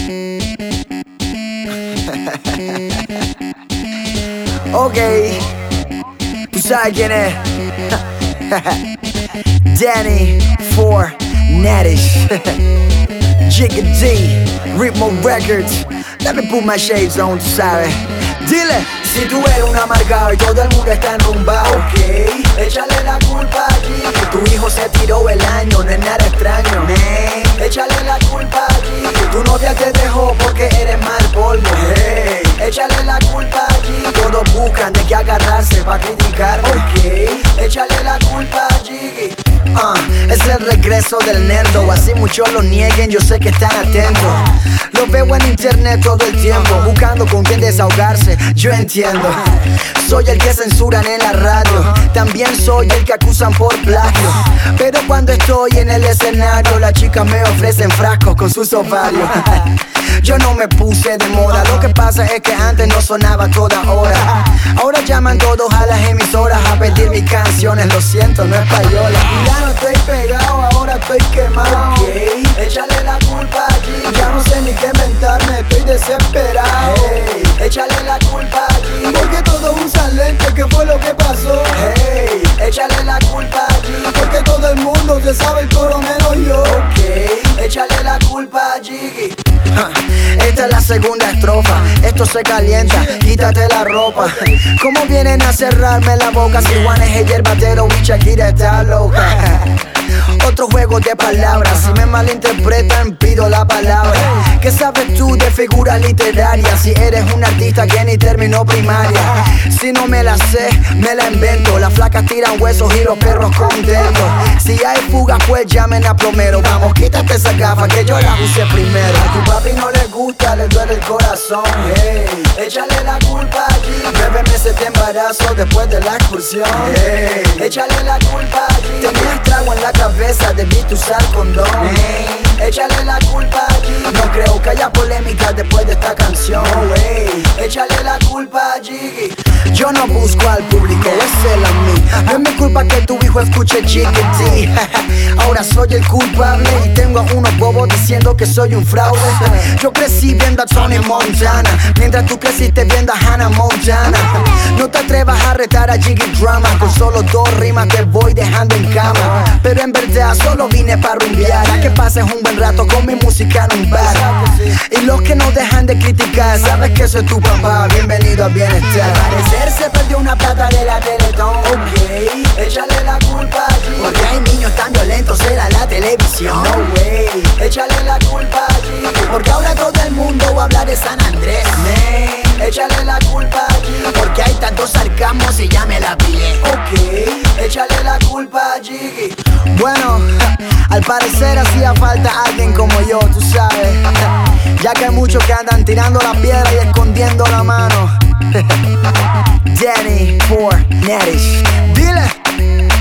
Ok, tú sabes quién es. Danny for Natish. Jigga D, Ritmo Records. Let me put my shades on, tú sabes. Dile, si tú eres un amargado y todo el mundo está enrumbado, ok, échale la culpa allí. Que tu hijo se tiró el año, no es nada extraño, man. Échale la culpa allí. Que tu novia te dejó porque eres mal polvo, hey. Échale la culpa allí. Todos buscan de qué agarrarse para criticar, ok, échale la culpa allí. Es el regreso del nerdo, así muchos lo nieguen, yo sé que están atentos. Lo veo en internet todo el tiempo, buscando con quién desahogarse, yo entiendo. Soy el que censuran en la radio, también soy el que acusan por plagio. Pero cuando estoy en el escenario, las chicas me ofrecen frascos con sus ovarios. Yo no me puse de moda, lo que pasa es que antes no sonaba toda hora. Ahora llaman todos a las emisoras a pedir mis canciones, lo siento, no es payola. Ya no estoy pegado, ahora estoy quemado, okay. Échale la culpa allí. Ya no sé ni qué inventarme, estoy desesperado, hey. Échale la culpa allí. Porque todos usan lentes, ¿qué fue lo que pasó? Hey, échale la culpa allí. Porque todo el mundo se sabe el coro menos yo, ok, échale la culpa allí. Esta es la segunda estrofa, esto se calienta, quítate la ropa. ¿Cómo vienen a cerrarme la boca si Juan es el yerbatero y Shakira está loca? Otro juego de palabras, si me malinterpretan pido la palabra. ¿Qué sabes tú de figura literaria si eres un artista que ni terminó primaria? Si no me la sé, me la invento. Las flacas tiran huesos y los perros contentos. Si hay fugas pues llamen a plomero. Vamos, quítate esa gafa que yo la use primero. A tu papi no le gusta, le duele el corazón, hey. Échale la culpa allí. 9 meses de embarazo después de la excursión, hey. Échale la culpa allí. Tenías trago en la cabeza, debiste usar condón, hey. Échale la culpa allí. No creo que haya polémica después de esta canción, hey. Échale la culpa allí. Yo no busco al público, es él a mí. No es mi culpa que tu hijo escuche Jigga D. Ahora soy el culpable y tengo a unos bobos diciendo que soy un fraude. Yo crecí viendo a Tony Montana, mientras tú creciste viendo a Hannah Montana. No te atrevas a retar a Jiggy Drama, con solo 2 rimas te voy dejando en cama. Pero en verdad solo vine para rumbear, a que pases un buen rato con mi música en un bar. Y los que no dejan de criticar, sabes que soy tu papá, bienvenido a Bienestar. Parecer se perdió una plata de la Teletón, ok, échale la culpa allí. Porque hay niños tan violentos en la televisión, no way, échale la culpa allí. Porque ahora todo el mundo habla de San Andrés, man. Échale la culpa allí. Porque hay tantos sarcasmos y ya me la pillé, ok, échale la culpa allí. Bueno, al parecer hacía falta alguien como yo, tú sabes. Ya que hay muchos que andan tirando la piedra y escondiendo la mano. Danny for Natish. Dile.